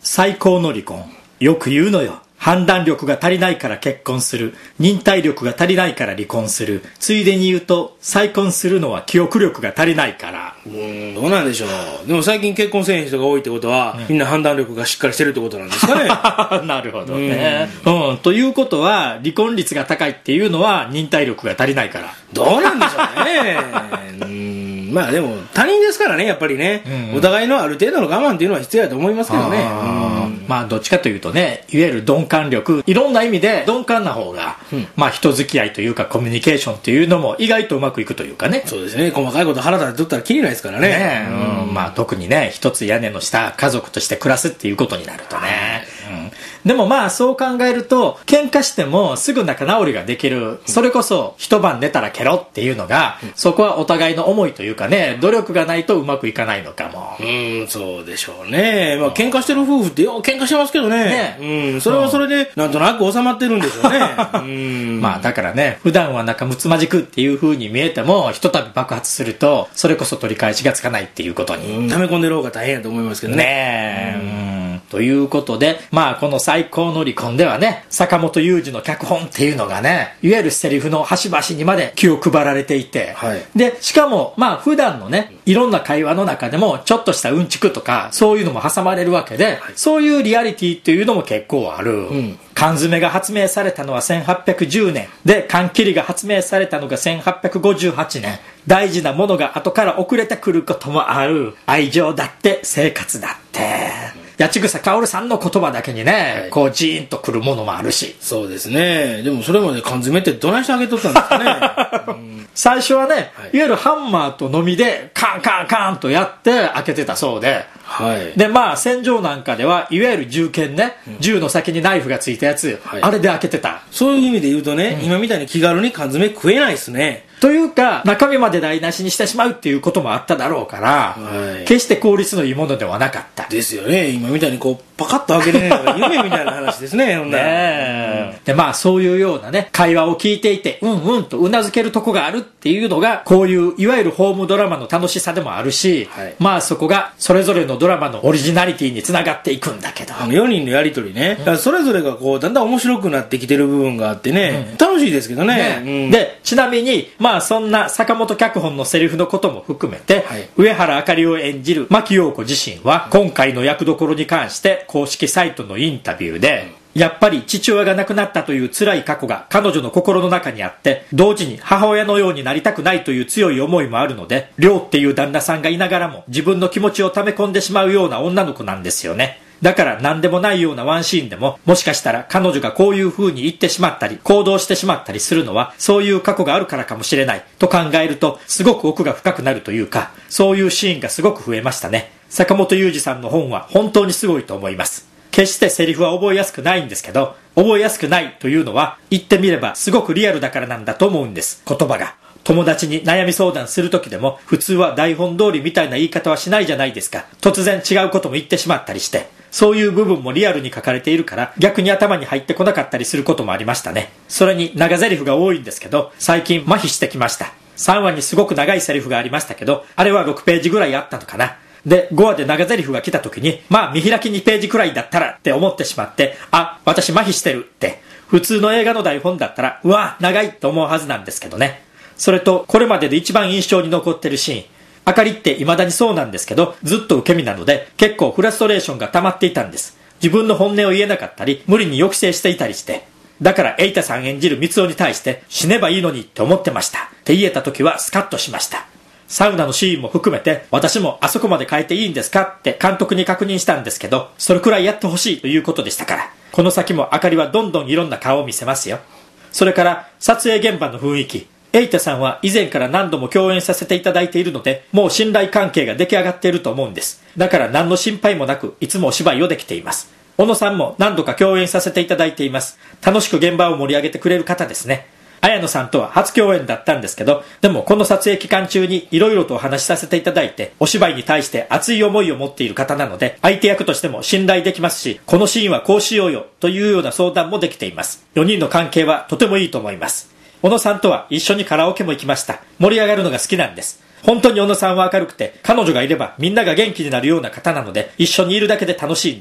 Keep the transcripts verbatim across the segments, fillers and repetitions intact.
最高の離婚。よく言うのよ。判断力が足りないから結婚する。忍耐力が足りないから離婚する。ついでに言うと、再婚するのは記憶力が足りないから。 うーん、どうなんでしょう。でも最近結婚せえへん人が多いってことは、うん、みんな判断力がしっかりしてるってことなんですかね。なるほどね。うん、うん。ということは、離婚率が高いっていうのは、忍耐力が足りないから。 どうなんでしょうね。うーん。まあでも、他人ですからね、やっぱりね。うんうん、お互いのある程度の我慢っていうのは必要だと思いますけどね。 あまあ、どっちかというとね、いわゆる鈍感力、いろんな意味で鈍感な方が、うん、まあ人付き合いというかコミュニケーションっていうのも意外とうまくいくというかね。 そうですね。細かいこと腹立てとったらきりないですからね。 ねうんうん、まあ特にね、一つ屋根の下、家族として暮らすっていうことになるとね。うん、でもまあそう考えると、喧嘩してもすぐ仲直りができる。それこそ一晩寝たらケロっていうのが、うん、そこはお互いの思いというかね、努力がないとうまくいかないのかも。 うん、そうでしょうね。まあ喧嘩してる夫婦ってよう喧嘩してますけどね。ねうん、それはそれでなんとなく収まってるんでしょうね。 うんまあだからね、普段は仲睦まじくっていう風に見えても、ひとたび爆発すると、それこそ取り返しがつかないっていうことに。 うん、溜め込んでる方が大変やと思いますけどね。 ねえ。うんということで、まあこの最高の離婚ではね、坂本雄二の脚本っていうのがね、いわゆるセリフの端々にまで気を配られていて、はい、で、しかもまあ普段のね、いろんな会話の中でもちょっとしたうんちくとか、そういうのも挟まれるわけで、はい、そういうリアリティっていうのも結構ある。うん缶詰が発明されたのはせんはっぴゃくじゅうねんで、缶切りが発明されたのがせんはっぴゃくごじゅうはちねん。大事なものが後から遅れてくることもある。愛情だって生活だって。八千草薫さんの言葉だけにね、はい、こうジーンとくるものもあるし。 そうですね。でもそれまで缶詰ってどないしてあげとったんですかね。うん、 最初はね、はい、いわゆるハンマーとノミでカンカンカンとやって開けてたそうで、はい、でまあ戦場なんかではいわゆる銃剣ね、うん、銃の先にナイフがついたやつ、はい、あれで開けてた。 そういう意味で言うとね、うん、今みたいに気軽に缶詰食えないですね。 というか中身まで台無しにしてしまうっていうこともあっただろうから、はい、決して効率のいいものではなかったですよね。今みたいにこうパカッと開けれないのが夢みたいな話ですね。ほんならね、うん、でまあそういうようなね会話を聞いていてうんうんとうなずけるとこがあるっていうのがこういういわゆるホームドラマの楽しさでもあるし、はい、まあそこがそれぞれのドラマのオリジナリティにつながっていくんだけど、 よにんのやりとりね、うん、それぞれがこうだんだん面白くなってきてる部分があってね、うん、楽しいですけどね、 ね、うん、でちなみにまあそんな坂本脚本のセリフのことも含めて、はい、上原あかりを演じる牧陽子自身は今回の役どころに関して公式サイトのインタビューで、やっぱり父親が亡くなったという辛い過去が彼女の心の中にあって同時に母親のようになりたくないという強い思いもあるので、亮っていう旦那さんがいながらも自分の気持ちを溜め込んでしまうような女の子なんですよね。だから何でもないようなワンシーンでももしかしたら彼女がこういう風に言ってしまったり行動してしまったりするのはそういう過去があるからかもしれないと考えるとすごく奥が深くなるというか、そういうシーンがすごく増えましたね。坂本雄二さんの本は本当にすごいと思います。決してセリフは覚えやすくないんですけど、覚えやすくないというのは言ってみればすごくリアルだからなんだと思うんです。言葉が友達に悩み相談する時でも普通は台本通りみたいな言い方はしないじゃないですか。突然違うことも言ってしまったりして、そういう部分もリアルに書かれているから逆に頭に入ってこなかったりすることもありましたね。それに長台詞が多いんですけど最近麻痺してきました。さんわにすごく長いセリフがありましたけどあれはろくページぐらいあったのかな。でごわで長台詞が来た時にまあ見開きにページくらいだったらって思ってしまって、あ、私麻痺してるって普通の映画の台本だったらうわ長いと思うはずなんですけどね。それとこれまでで一番印象に残ってるシーン、あかりって未だにそうなんですけどずっと受け身なので結構フラストレーションが溜まっていたんです。自分の本音を言えなかったり無理に抑制していたりして、だから瑛太さん演じる光雄に対して死ねばいいのにって思ってましたって言えた時はスカッとしました。サウナのシーンも含めて私もあそこまで変えていいんですかって監督に確認したんですけど、それくらいやってほしいということでしたから、この先もあかりはどんどんいろんな顔を見せますよ。それから撮影現場の雰囲気、瑛太さんは以前から何度も共演させていただいているのでもう信頼関係が出来上がっていると思うんです。だから何の心配もなくいつもお芝居をできています。小野さんも何度か共演させていただいています。楽しく現場を盛り上げてくれる方ですね。綾野さんとは初共演だったんですけど、でもこの撮影期間中に色々とお話しさせていただいてお芝居に対して熱い思いを持っている方なので相手役としても信頼できますし、このシーンはこうしようよというような相談もできています。よにんの関係はとてもいいと思います。小野さんとは一緒にカラオケも行きました。盛り上がるのが好きなんです。本当に小野さんは明るくて彼女がいればみんなが元気になるような方なので一緒にいるだけで楽しいんです。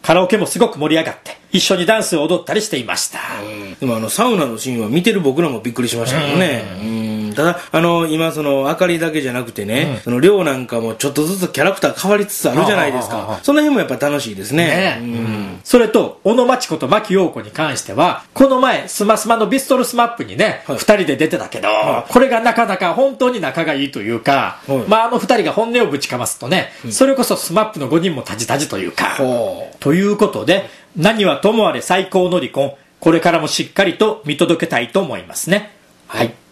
カラオケもすごく盛り上がって一緒にダンスを踊ったりしていました。 うん、でもあのサウナのシーンは見てる僕らもびっくりしましたけどね。うん、ただあの今そのあかりだけじゃなくてね、うん、その亮なんかもちょっとずつキャラクター変わりつつあるじゃないですか。その辺もやっぱ楽しいですね。ね、うん、 それと小野真知子と牧陽子に関してはこの前スマスマのビストルスマップにね、はい、ふたりで出てたけど、はい、これがなかなか本当に仲がいいというか、はい、まああのふたりが本音をぶちかますとね、うん、それこそスマップのごにんもタジタジというか、ということで何はともあれ最高の離婚、これからもしっかりと見届けたいと思いますね。はい。